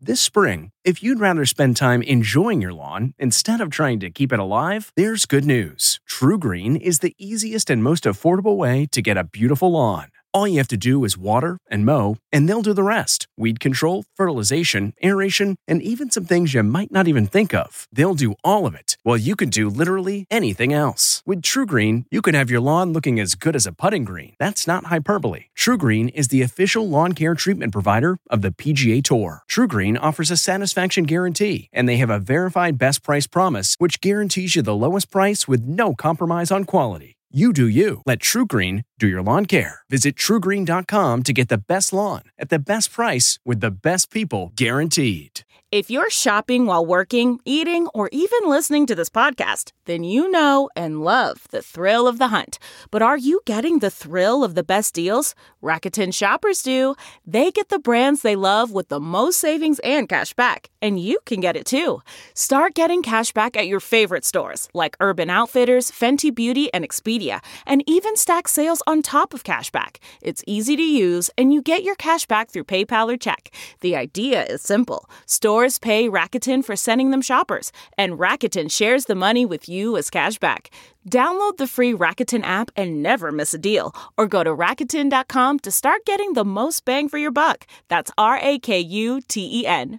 This spring, if you'd rather spend time enjoying your lawn instead of trying to keep it alive, there's good news. TruGreen is the easiest and most affordable way to get a beautiful lawn. All you have to do is water and mow, and they'll do the rest. Weed control, fertilization, aeration, and even some things you might not even think of. They'll do all of it, while you can do literally anything else. With TruGreen, you can have your lawn looking as good as a putting green. That's not hyperbole. TruGreen is the official lawn care treatment provider of the PGA Tour. TruGreen offers a satisfaction guarantee, and they have a verified best price promise, which guarantees you the lowest price with no compromise on quality. You do you. Let TruGreen do your lawn care. Visit TruGreen.com to get the best lawn at the best price with the best people guaranteed. If you're shopping while working, eating, or even listening to this podcast, then you know and love the thrill of the hunt. But are you getting the thrill of the best deals? Rakuten shoppers do. They get the brands they love with the most savings and cash back. And you can get it too. Start getting cash back at your favorite stores like Urban Outfitters, Fenty Beauty, and Expedia, and even stack sales on top of cash back. It's easy to use, and you get your cash back through PayPal or check. The idea is simple. Stores pay Rakuten for sending them shoppers, and Rakuten shares the money with you as cash back. Download the free Rakuten app and never miss a deal, or go to Rakuten.com to start getting the most bang for your buck. That's Rakuten.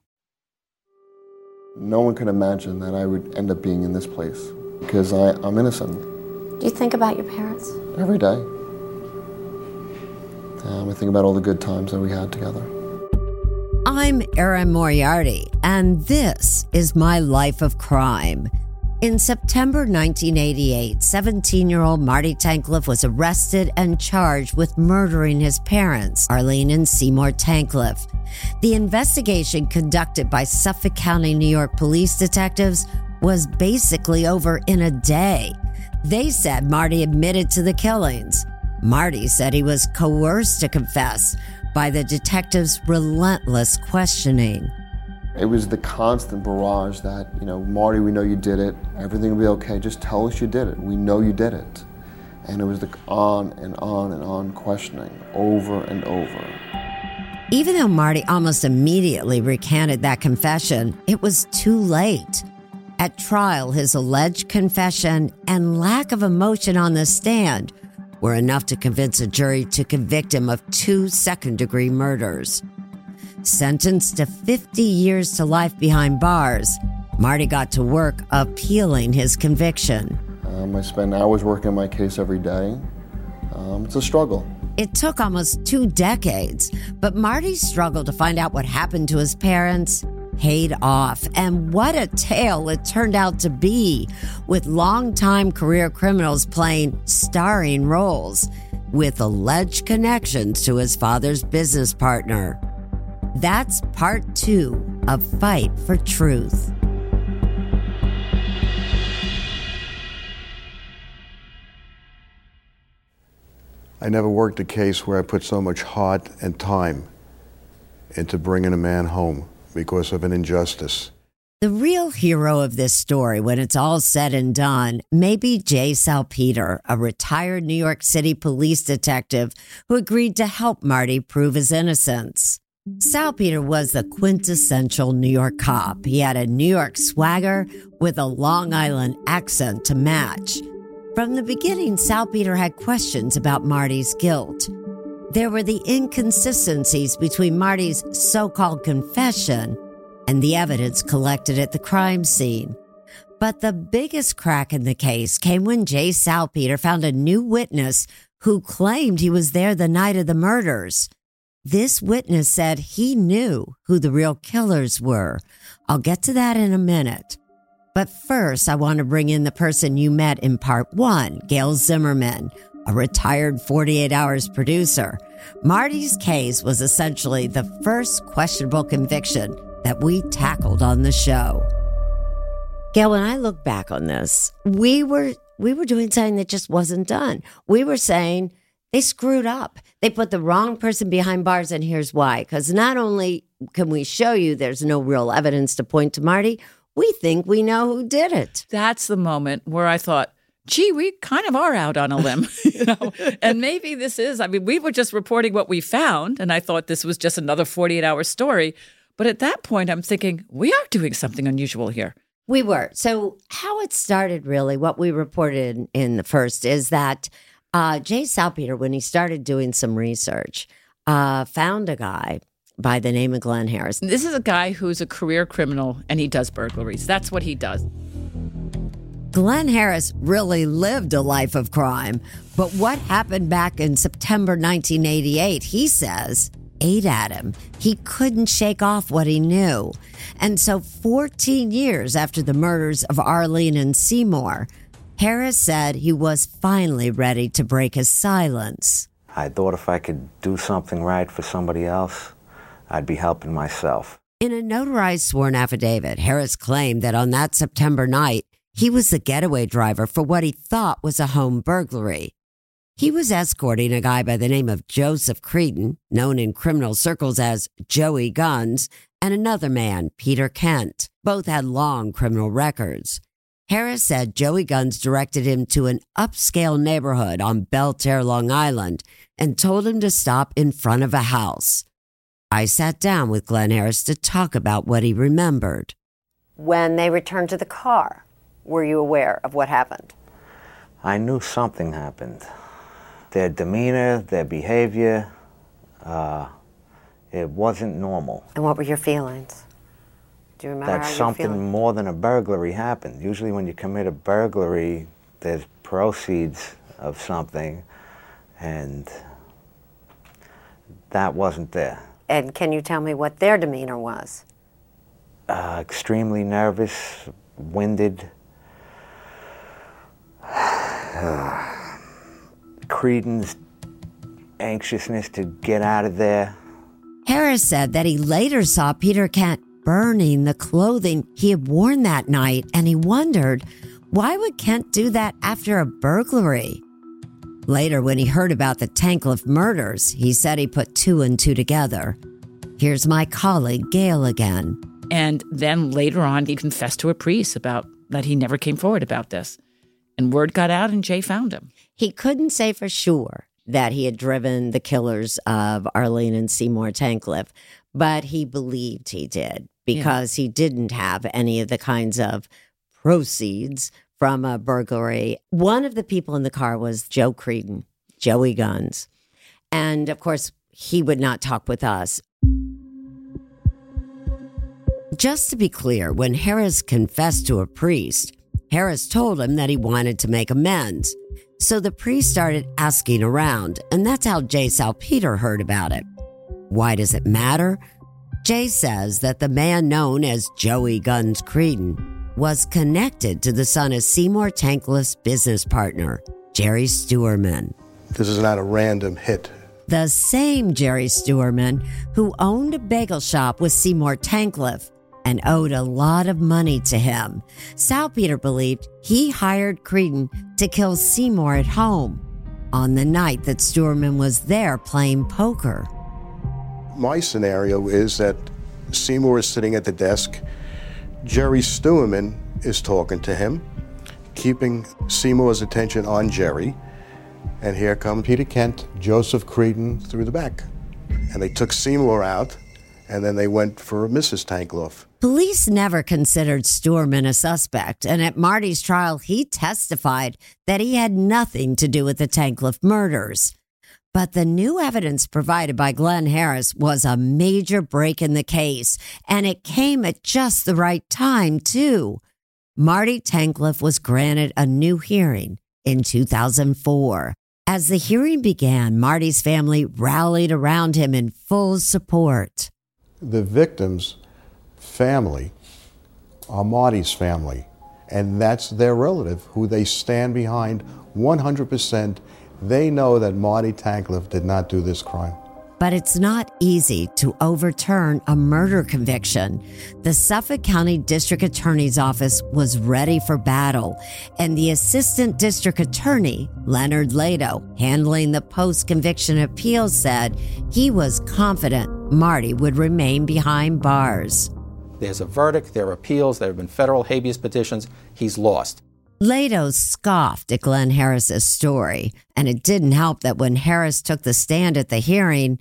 No one could imagine that I would end up being in this place because I'm innocent. Do you think about your parents? Every day. I think about all the good times that we had together. I'm Erin Moriarty, and this is My Life of Crime. In September 1988, 17-year-old Marty Tankleff was arrested and charged with murdering his parents, Arlene and Seymour Tankleff. The investigation conducted by Suffolk County, New York police detectives was basically over in a day. They said Marty admitted to the killings. Marty said he was coerced to confess by the detectives' relentless questioning. It was the constant barrage that, Marty, we know you did it. Everything will be okay. Just tell us you did it. We know you did it. And it was the on and on and on questioning over and over. Even though Marty almost immediately recanted that confession, it was too late. At trial, his alleged confession and lack of emotion on the stand were enough to convince a jury to convict him of 2 second-degree murders. Sentenced to 50 years to life behind bars, Marty got to work appealing his conviction. I spend hours working on my case every day. It's a struggle. It took almost 2 decades, but Marty's struggle to find out what happened to his parents paid off. And what a tale it turned out to be, with longtime career criminals playing starring roles with alleged connections to his father's business partner. That's part 2 of Fight for Truth. I never worked a case where I put so much heart and time into bringing a man home because of an injustice. The real hero of this story, when it's all said and done, may be Jay Salpeter, a retired New York City police detective who agreed to help Marty prove his innocence. Salpeter was the quintessential New York cop. He had a New York swagger with a Long Island accent to match. From the beginning, Salpeter had questions about Marty's guilt. There were the inconsistencies between Marty's so-called confession and the evidence collected at the crime scene. But the biggest crack in the case came when Jay Salpeter found a new witness who claimed he was there the night of the murders. This witness said he knew who the real killers were. I'll get to that in a minute. But first, I want to bring in the person you met in part 1, Gail Zimmerman, a retired 48 Hours producer. Marty's case was essentially the first questionable conviction that we tackled on the show. Gail, when I look back on this, we were doing something that just wasn't done. We were saying they screwed up. They put the wrong person behind bars, and here's why. Because not only can we show you there's no real evidence to point to Marty, we think we know who did it. That's the moment where I thought, gee, we kind of are out on a limb, and maybe this is, we were just reporting what we found, and I thought this was just another 48-hour story, But at that point, I'm thinking, we are doing something unusual here. We were. So how it started, really, what we reported in the first is that Jay Salpeter, when he started doing some research, found a guy by the name of Glenn Harris. This is a guy who's a career criminal, and he does burglaries. That's what he does. Glenn Harris really lived a life of crime, but what happened back in September 1988, he says, ate at him. He couldn't shake off what he knew. And so 14 years after the murders of Arlene and Seymour, Harris said he was finally ready to break his silence. I thought if I could do something right for somebody else, I'd be helping myself. In a notarized sworn affidavit, Harris claimed that on that September night, he was the getaway driver for what he thought was a home burglary. He was escorting a guy by the name of Joseph Creedon, known in criminal circles as Joey Guns, and another man, Peter Kent. Both had long criminal records. Harris said Joey Guns directed him to an upscale neighborhood on Belterre, Long Island, and told him to stop in front of a house. I sat down with Glenn Harris to talk about what he remembered. When they returned to the car, were you aware of what happened? I knew something happened. Their demeanor, their behavior, it wasn't normal. And what were your feelings? Do you remember That how you were something feeling? more than a burglary happened. Usually when you commit a burglary, there's proceeds of something, and that wasn't there. And can you tell me what their demeanor was? Extremely nervous, winded. Creedon's anxiousness to get out of there. Harris said that he later saw Peter Kent burning the clothing he had worn that night, and he wondered, why would Kent do that after a burglary? Later, when he heard about the Tankleff murders, he said he put two and two together. Here's my colleague, Gail, again. And then later on, he confessed to a priest about that he never came forward about this. And word got out, and Jay found him. He couldn't say for sure that he had driven the killers of Arlene and Seymour Tankleff, but he believed he did because he didn't have any of the kinds of proceeds from a burglary. One of the people in the car was Joe Creedon, Joey Guns. And of course, he would not talk with us. Just to be clear, when Harris confessed to a priest, Harris told him that he wanted to make amends. So the priest started asking around, and that's how Jay Salpeter heard about it. Why does it matter? Jay says that the man known as Joey Guns Creedon was connected to the son of Seymour Tankleff's business partner, Jerry Stuerman. This is not a random hit. The same Jerry Stuerman who owned a bagel shop with Seymour Tankleff and owed a lot of money to him. Salpeter believed he hired Creedon to kill Seymour at home on the night that Stuerman was there playing poker. My scenario is that Seymour is sitting at the desk. Jerry Stuerman is talking to him, keeping Seymour's attention on Jerry. And here come Peter Kent, Joseph Creedon through the back. And they took Seymour out, and then they went for Mrs. Tankleff. Police never considered Stuerman a suspect, and at Marty's trial, he testified that he had nothing to do with the Tankleff murders. But the new evidence provided by Glenn Harris was a major break in the case, and it came at just the right time, too. Marty Tankleff was granted a new hearing in 2004. As the hearing began, Marty's family rallied around him in full support. The victim's family are Marty's family, and that's their relative who they stand behind 100%. They know that Marty Tankleff did not do this crime. But it's not easy to overturn a murder conviction. The Suffolk County District Attorney's Office was ready for battle, and the Assistant District Attorney, Leonard Lado, handling the post-conviction appeals, said he was confident Marty would remain behind bars. There's a verdict, there are appeals, there have been federal habeas petitions. He's lost. Lado scoffed at Glenn Harris's story, and it didn't help that when Harris took the stand at the hearing,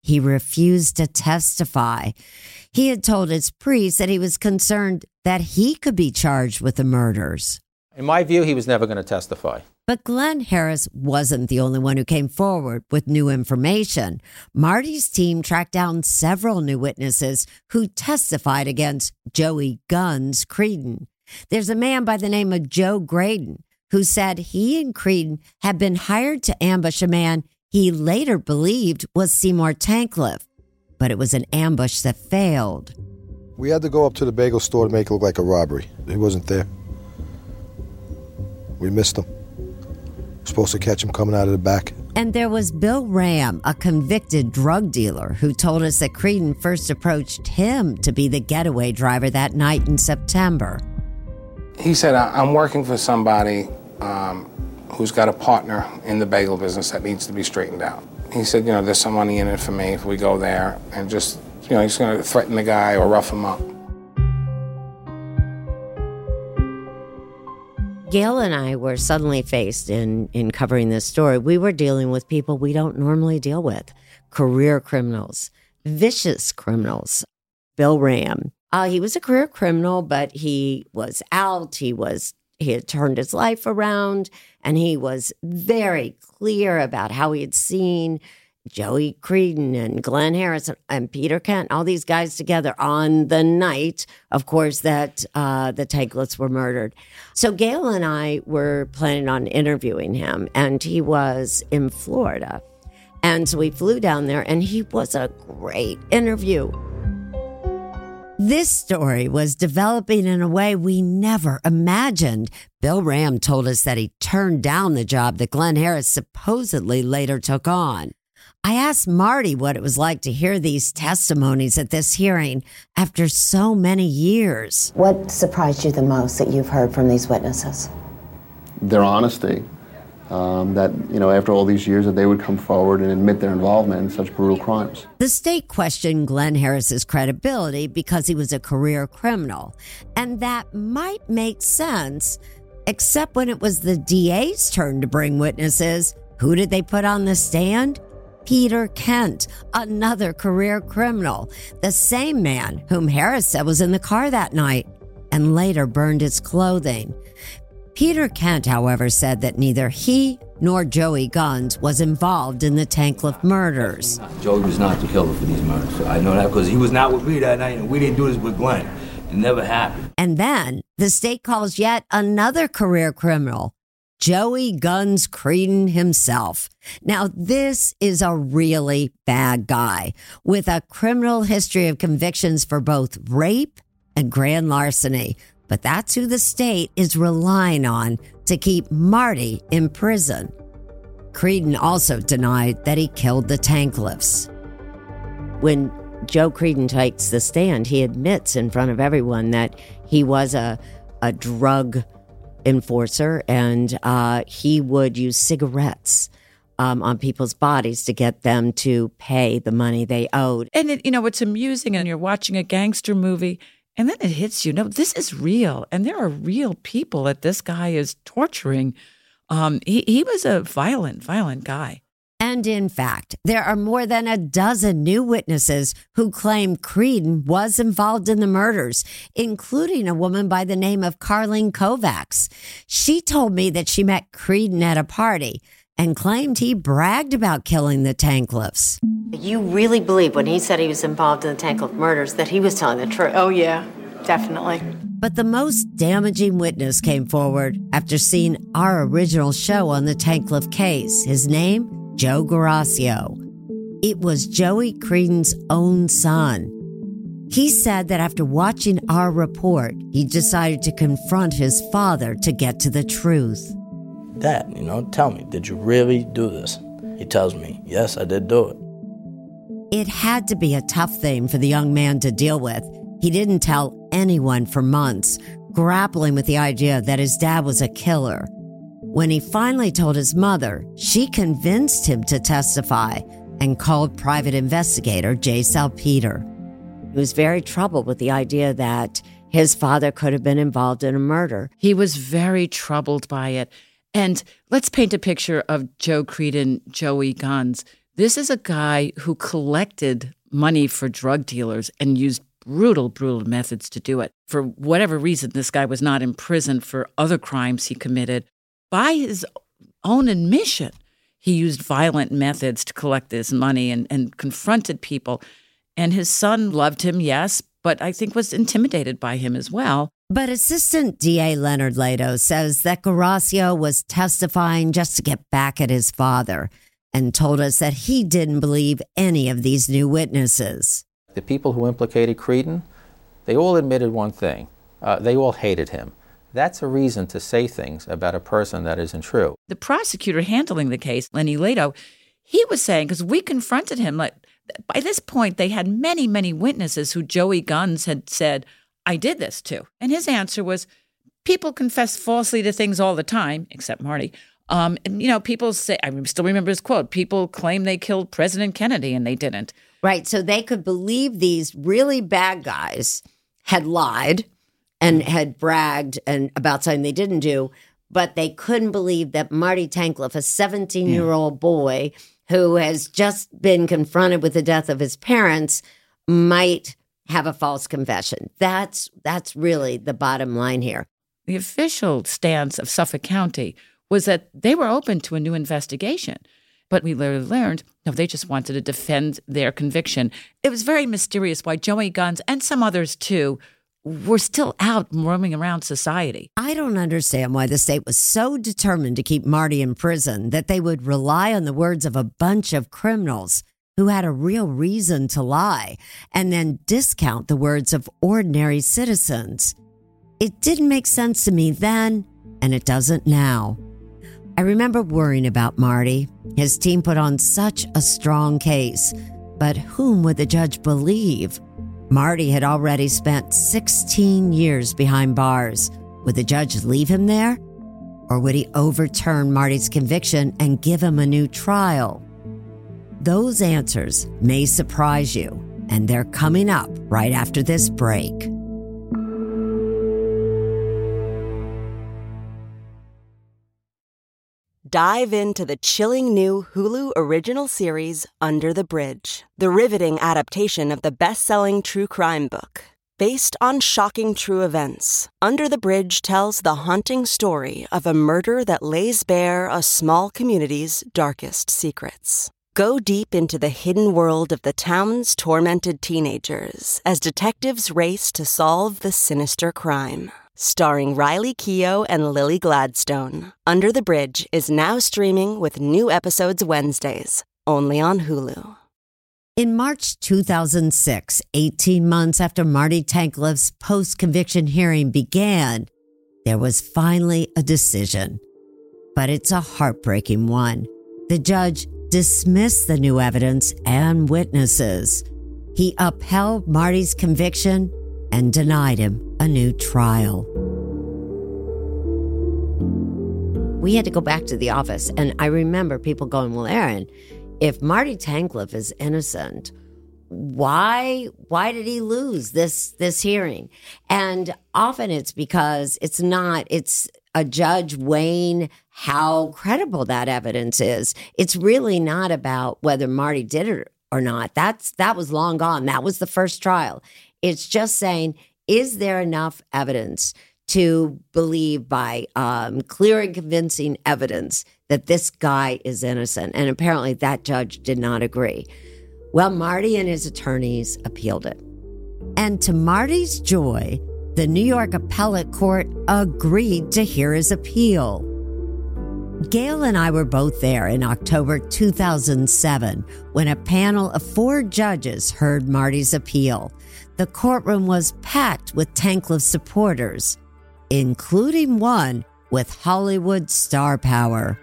he refused to testify. He had told his priest that he was concerned that he could be charged with the murders. In my view, he was never going to testify. But Glenn Harris wasn't the only one who came forward with new information. Marty's team tracked down several new witnesses who testified against Joey Guns Creedon. There's a man by the name of Joe Graydon who said he and Creedon had been hired to ambush a man he later believed was Seymour Tankleff. But it was an ambush that failed. We had to go up to the bagel store to make it look like a robbery. He wasn't there. We missed him. We're supposed to catch him coming out of the back. And there was Bill Ram, a convicted drug dealer, who told us that Creedon first approached him to be the getaway driver that night in September. He said, I'm working for somebody who's got a partner in the bagel business that needs to be straightened out. He said, there's some money in it for me if we go there and just, he's going to threaten the guy or rough him up. Gail and I were suddenly faced in covering this story. We were dealing with people we don't normally deal with. Career criminals, vicious criminals. Bill Ram. He was a career criminal, but he was out. He had turned his life around, and he was very clear about how he had seen Joey Creedon and Glenn Harris and Peter Kent, all these guys together on the night, of course, that the Tankleffs were murdered. So Gail and I were planning on interviewing him, and he was in Florida. And so we flew down there, and he was a great interview. This story was developing in a way we never imagined. Bill Ram told us that he turned down the job that Glenn Harris supposedly later took on. I asked Marty what it was like to hear these testimonies at this hearing after so many years. What surprised you the most that you've heard from these witnesses? Their honesty. That, after all these years that they would come forward and admit their involvement in such brutal crimes. The state questioned Glenn Harris's credibility because he was a career criminal. And that might make sense, except when it was the DA's turn to bring witnesses. Who did they put on the stand? Peter Kent, another career criminal, the same man whom Harris said was in the car that night and later burned his clothing. Peter Kent, however, said that neither he nor Joey Guns was involved in the Tankleff murders. Joey was not the killer for these murders. So I know that because he was not with me that night, and we didn't do this with Glenn. It never happened. And then the state calls yet another career criminal, Joey Guns Creedon himself. Now, this is a really bad guy with a criminal history of convictions for both rape and grand larceny. But that's who the state is relying on to keep Marty in prison. Creedon also denied that he killed the Tankleffs. When Joe Creedon takes the stand, he admits in front of everyone that he was a drug enforcer and he would use cigarettes on people's bodies to get them to pay the money they owed. And it's amusing, and you're watching a gangster movie, and then it hits you. No, this is real, and there are real people that this guy is torturing. He was a violent guy. And in fact, there are more than a dozen new witnesses who claim Creedon was involved in the murders, including a woman by the name of Carlene Kovacs. She told me that she met Creedon at a party and claimed he bragged about killing the Tankleffs. You really believe when he said he was involved in the Tankleff murders that he was telling the truth? Oh, yeah, definitely. But the most damaging witness came forward after seeing our original show on the Tankleff case. His name, Joe Garasio. It was Joey Creedon's own son. He said that after watching our report, he decided to confront his father to get to the truth. Dad, tell me, did you really do this? He tells me, yes, I did do it. It had to be a tough thing for the young man to deal with. He didn't tell anyone for months, grappling with the idea that his dad was a killer. When he finally told his mother, she convinced him to testify and called private investigator Jay Salpeter. He was very troubled with the idea that his father could have been involved in a murder. He was very troubled by it. And let's paint a picture of Joe Creedon, Joey Guns. This is a guy who collected money for drug dealers and used brutal methods to do it. For whatever reason, this guy was not in prison for other crimes he committed. By his own admission, he used violent methods to collect this money and confronted people. And his son loved him, yes, but I think was intimidated by him as well. But Assistant DA Leonard Lato says that Guerrasio was testifying just to get back at his father and told us that he didn't believe any of these new witnesses. The people who implicated Creedon, they all admitted one thing. They all hated him. That's a reason to say things about a person that isn't true. The prosecutor handling the case, Lenny Lato, he was saying, because we confronted him, like, by this point, they had many witnesses who Joey Guns had said, I did this to. And his answer was, people confess falsely to things all the time, except Marty. And, people say, I still remember his quote, people claim they killed President Kennedy and they didn't. Right. So they could believe these really bad guys had lied and had bragged about something they didn't do, but they couldn't believe that Marty Tankleff, a 17-year-old boy who has just been confronted with the death of his parents, might have a false confession. That's really the bottom line here. The official stance of Suffolk County was that they were open to a new investigation. But we later learned, no, they just wanted to defend their conviction. It was very mysterious why Joey Guns and some others too were still out roaming around society. I don't understand why the state was so determined to keep Marty in prison that they would rely on the words of a bunch of criminals who had a real reason to lie and then discount the words of ordinary citizens. It didn't make sense to me then, and it doesn't now. I remember worrying about Marty. His team put on such a strong case, but whom would the judge believe? Marty had already spent 16 years behind bars. Would the judge leave him there? Or would he overturn Marty's conviction and give him a new trial? Those answers may surprise you, and they're coming up right after this break. Dive into the chilling new Hulu original series, Under the Bridge, the riveting adaptation of the best-selling true crime book. Based on shocking true events, Under the Bridge tells the haunting story of a murder that lays bare a small community's darkest secrets. Go deep into the hidden world of the town's tormented teenagers as detectives race to solve the sinister crime. Starring Riley Keough and Lily Gladstone, Under the Bridge is now streaming with new episodes Wednesdays, only on Hulu. In March 2006, 18 months after Marty Tankleff's post-conviction hearing began, there was finally a decision. But it's a heartbreaking one. The judge dismissed the new evidence and witnesses. He upheld Marty's conviction and denied him a new trial. We had to go back to the office, and I remember people going, well, Erin, if Marty Tankleff is innocent, why did he lose this hearing? And often it's because it's a judge weighing how credible that evidence is. It's really not about whether Marty did it or not. That was long gone. That was the first trial. It's just saying, is there enough evidence to believe by clear and convincing evidence that this guy is innocent? And apparently that judge did not agree. Well, Marty and his attorneys appealed it. And to Marty's joy, the New York Appellate Court agreed to hear his appeal. Gail and I were both there in October 2007 when a panel of 4 judges heard Marty's appeal. The courtroom was packed with Tankleff supporters, including one with Hollywood star power.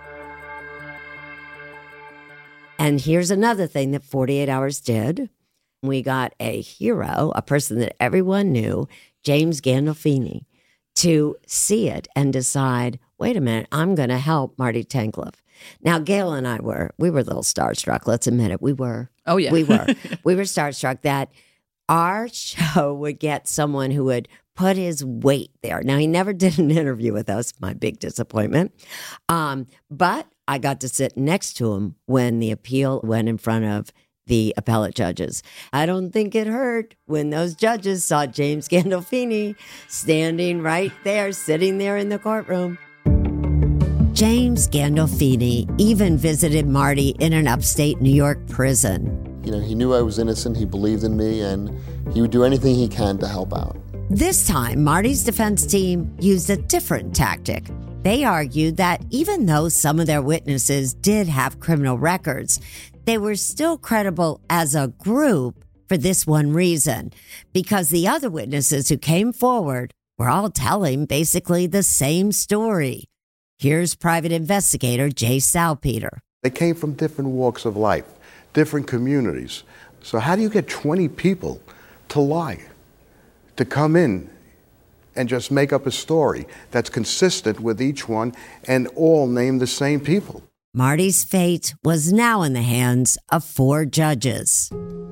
And here's another thing that 48 Hours did. We got a hero, a person that everyone knew, James Gandolfini, to see it and decide, wait a minute, I'm going to help Marty Tankleff. Now, Gail and I we were a little starstruck. Let's admit it. We were. Oh, yeah. We were. We were starstruck that our show would get someone who would put his weight there. Now, he never did an interview with us, my big disappointment. But I got to sit next to him when the appeal went in front of the appellate judges. I don't think it hurt when those judges saw James Gandolfini standing right there, sitting there in the courtroom. James Gandolfini even visited Marty in an upstate New York prison. You know, he knew I was innocent, he believed in me, and he would do anything he can to help out. This time, Marty's defense team used a different tactic. They argued that even though some of their witnesses did have criminal records, they were still credible as a group for this one reason, because the other witnesses who came forward were all telling basically the same story. Here's private investigator Jay Salpeter. They came from different walks of life, different communities. So how do you get 20 people to lie, to come in and just make up a story that's consistent with each one and all name the same people? Marty's fate was now in the hands of 4 judges.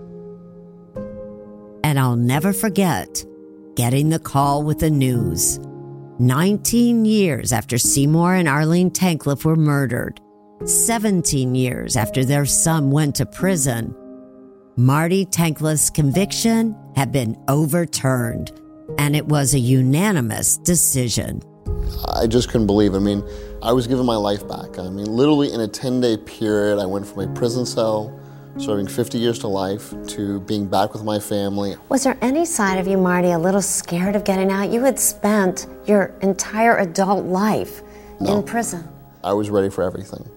And I'll never forget getting the call with the news. 19 years after Seymour and Arlene Tankleff were murdered, 17 years after their son went to prison, Marty Tankleff's conviction had been overturned, and it was a unanimous decision. I just couldn't believe it. I mean, I was given my life back. I mean, literally in a 10-day period, I went from a prison cell, serving 50 years to life, to being back with my family. Was there any side of you, Marty, a little scared of getting out? You had spent your entire adult life in prison. I was ready for everything.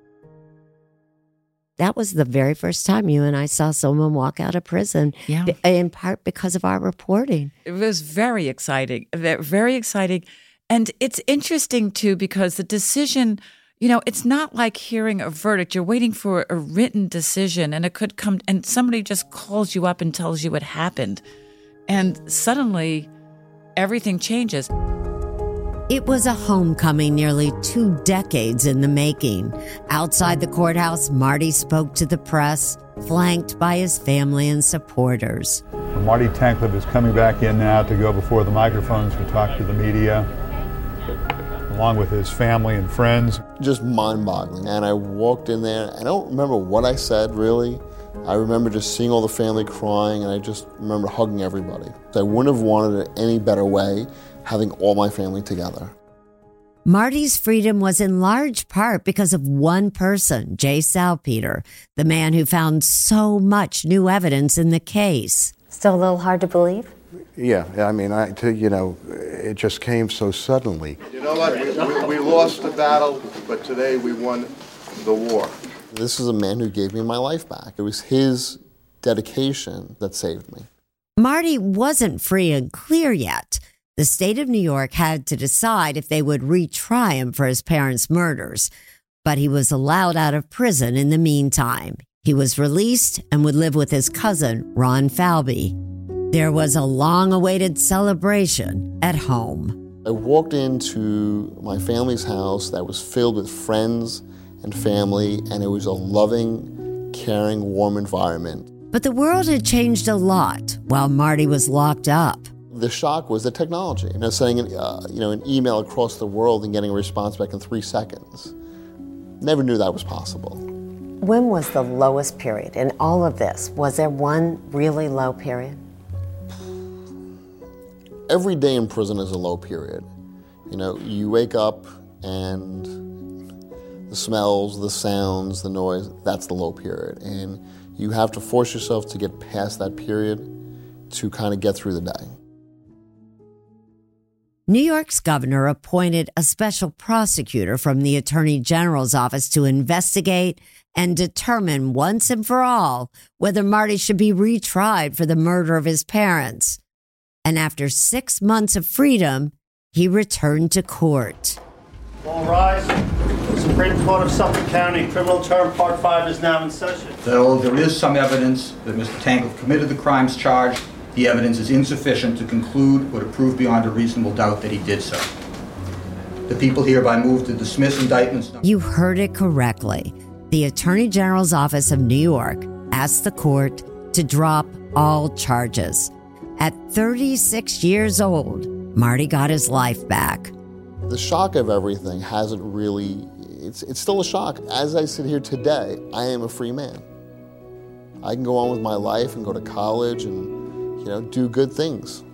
That was the very first time you and I saw someone walk out of prison, in part because of our reporting. It was very exciting, very exciting. And it's interesting, too, because the decision, you know, it's not like hearing a verdict. You're waiting for a written decision, and it could come, and somebody just calls you up and tells you what happened. And suddenly, everything changes. It was a homecoming nearly 2 decades in the making. Outside the courthouse, Marty spoke to the press, flanked by his family and supporters. Marty Tankleff is coming back in now to go before the microphones to talk to the media, along with his family and friends. Just mind-boggling. And I walked in there. I don't remember what I said, really. I remember just seeing all the family crying, and I just remember hugging everybody. I wouldn't have wanted it any better way, having all my family together. Marty's freedom was in large part because of one person, Jay Salpeter, the man who found so much new evidence in the case. Still a little hard to believe? Yeah, I mean, it just came so suddenly. You know what? We lost the battle, but today we won the war. This is a man who gave me my life back. It was his dedication that saved me. Marty wasn't free and clear yet. The state of New York had to decide if they would retry him for his parents' murders, but he was allowed out of prison in the meantime. He was released and would live with his cousin, Ron Falby. There was a long-awaited celebration at home. I walked into my family's house that was filled with friends and family, and it was a loving, caring, warm environment. But the world had changed a lot while Marty was locked up. The shock was the technology. Sending an email across the world and getting a response back in 3 seconds. Never knew that was possible. When was the lowest period in all of this? Was there one really low period? Every day in prison is a low period. You know, you wake up and the smells, the sounds, the noise, that's the low period. And you have to force yourself to get past that period to kind of get through the day. New York's governor appointed a special prosecutor from the Attorney General's office to investigate and determine once and for all whether Marty should be retried for the murder of his parents. And after 6 months of freedom, he returned to court. All rise. The Supreme Court of Suffolk County Criminal Term Part 5 is now in session. Though there is some evidence that Mr. Tankleff committed the crimes charged, the evidence is insufficient to conclude or to prove beyond a reasonable doubt that he did so. The people hereby move to dismiss indictments. You heard it correctly. The Attorney General's office of New York asked the court to drop all charges. At 36 years old, Marty got his life back. The shock of everything hasn't really It's still a shock. As I sit here today, I am a free man. I can go on with my life and go to college and, do good things.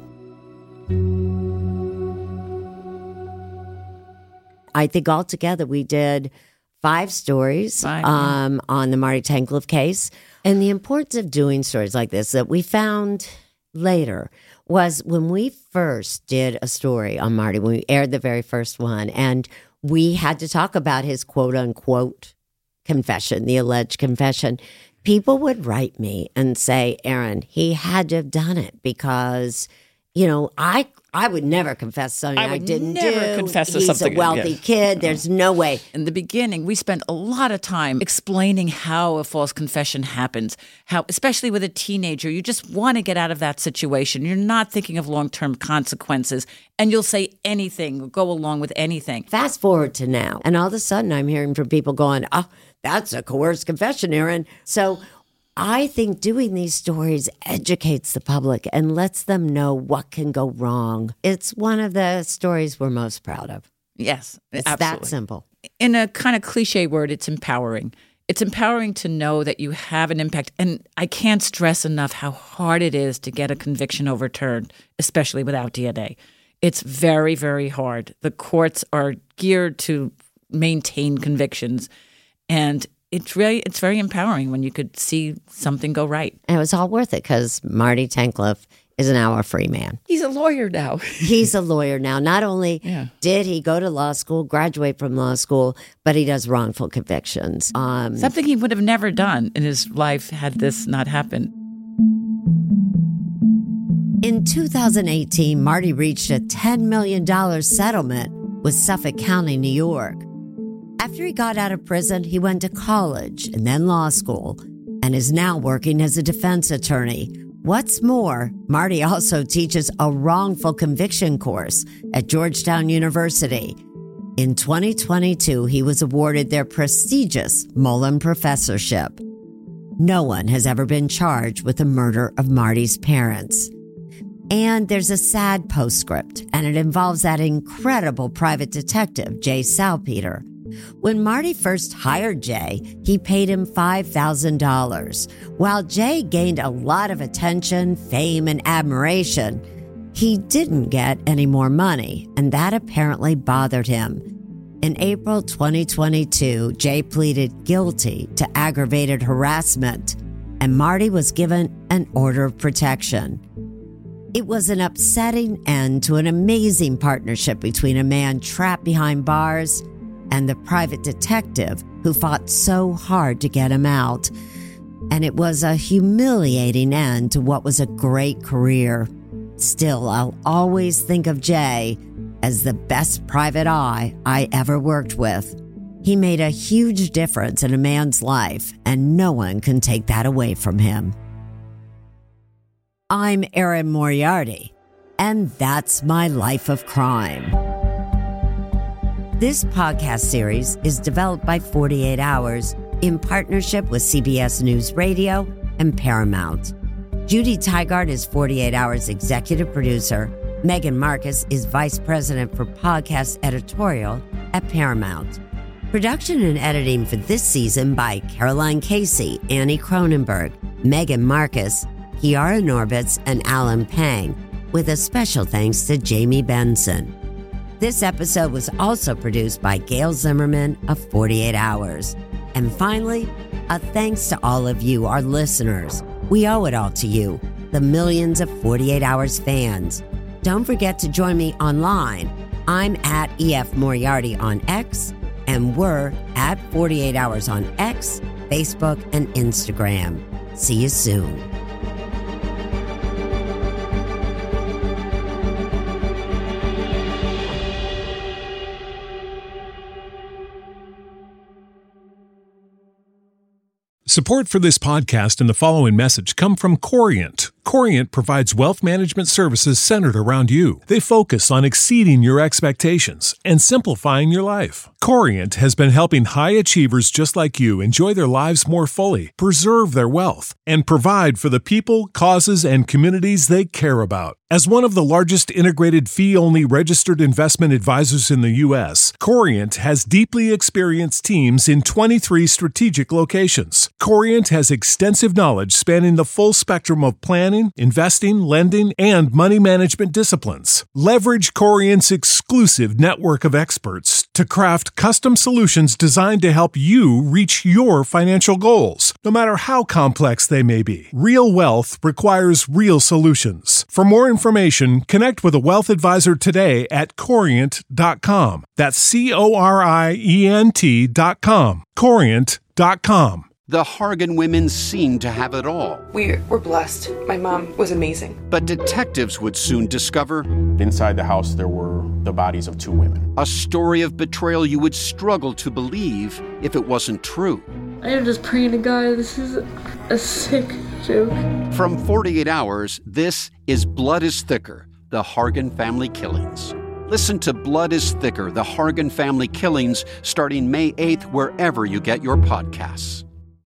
I think altogether we did 5 stories on the Marty Tankleff case. And the importance of doing stories like this that we found later was when we first did a story on Marty, when we aired the very first one, and we had to talk about his quote-unquote confession, the alleged confession. People would write me and say, Erin, he had to have done it because, I would never confess something I didn't do. Confess to He's something. a wealthy kid. There's no way. In the beginning, we spent a lot of time explaining how a false confession happens, how, especially with a teenager, you just want to get out of that situation. You're not thinking of long-term consequences, and you'll say anything, go along with anything. Fast forward to now, and all of a sudden I'm hearing from people going, oh, that's a coerced confession, Erin. So I think doing these stories educates the public and lets them know what can go wrong. It's one of the stories we're most proud of. Yes, it's absolutely. that simple. In a kind of cliche word, it's empowering. It's empowering to know that you have an impact. And I can't stress enough how hard it is to get a conviction overturned, especially without DNA. It's very, very hard. The courts are geared to maintain convictions, and it's very empowering when you could see something go right. And it was all worth it because Marty Tankleff is now a free man. He's a lawyer now. He's a lawyer now. Not only did he go to law school, graduate from law school, but he does wrongful convictions. Something he would have never done in his life had this not happened. In 2018, Marty reached a $10 million settlement with Suffolk County, New York. After he got out of prison, he went to college and then law school and is now working as a defense attorney. What's more, Marty also teaches a wrongful conviction course at Georgetown University. In 2022, he was awarded their prestigious Mullen Professorship. No one has ever been charged with the murder of Marty's parents. And there's a sad postscript, and it involves that incredible private detective, Jay Salpeter. When Marty first hired Jay, he paid him $5,000. While Jay gained a lot of attention, fame, and admiration, he didn't get any more money, and that apparently bothered him. In April 2022, Jay pleaded guilty to aggravated harassment, and Marty was given an order of protection. It was an upsetting end to an amazing partnership between a man trapped behind bars and the private detective who fought so hard to get him out. And it was a humiliating end to what was a great career. Still, I'll always think of Jay as the best private eye I ever worked with. He made a huge difference in a man's life, and no one can take that away from him. I'm Erin Moriarty, and that's my life of crime. This podcast series is developed by 48 Hours in partnership with CBS News Radio and Paramount. Judy Tygart is 48 Hours executive producer. Megan Marcus is vice president for podcast editorial at Paramount. Production and editing for this season by Caroline Casey, Annie Cronenberg, Megan Marcus, Kiara Norbitz, and Alan Pang, with a special thanks to Jamie Benson. This episode was also produced by Gail Zimmerman of 48 Hours. And finally, a thanks to all of you, our listeners. We owe it all to you, the millions of 48 Hours fans. Don't forget to join me online. I'm at EF Moriarty on X, and we're at 48 Hours on X, Facebook, and Instagram. See you soon. Support for this podcast and the following message come from Corient. Corient provides wealth management services centered around you. They focus on exceeding your expectations and simplifying your life. Corient has been helping high achievers just like you enjoy their lives more fully, preserve their wealth, and provide for the people, causes, and communities they care about. As one of the largest integrated fee-only registered investment advisors in the U.S., Corient has deeply experienced teams in 23 strategic locations. Corient has extensive knowledge spanning the full spectrum of planning, investing, lending, and money management disciplines. Leverage Corient's exclusive network of experts to craft custom solutions designed to help you reach your financial goals, no matter how complex they may be. Real wealth requires real solutions. For more information, connect with a wealth advisor today at Corient.com. That's Corient.com. Corient.com. The Hargan women seemed to have it all. We were blessed. My mom was amazing. But detectives would soon discover inside the house there were the bodies of 2 women. A story of betrayal you would struggle to believe if it wasn't true. I am just praying to God, this is a sick joke. From 48 Hours, this is Blood is Thicker, the Hargan Family Killings. Listen to Blood is Thicker, the Hargan Family Killings, starting May 8th, wherever you get your podcasts.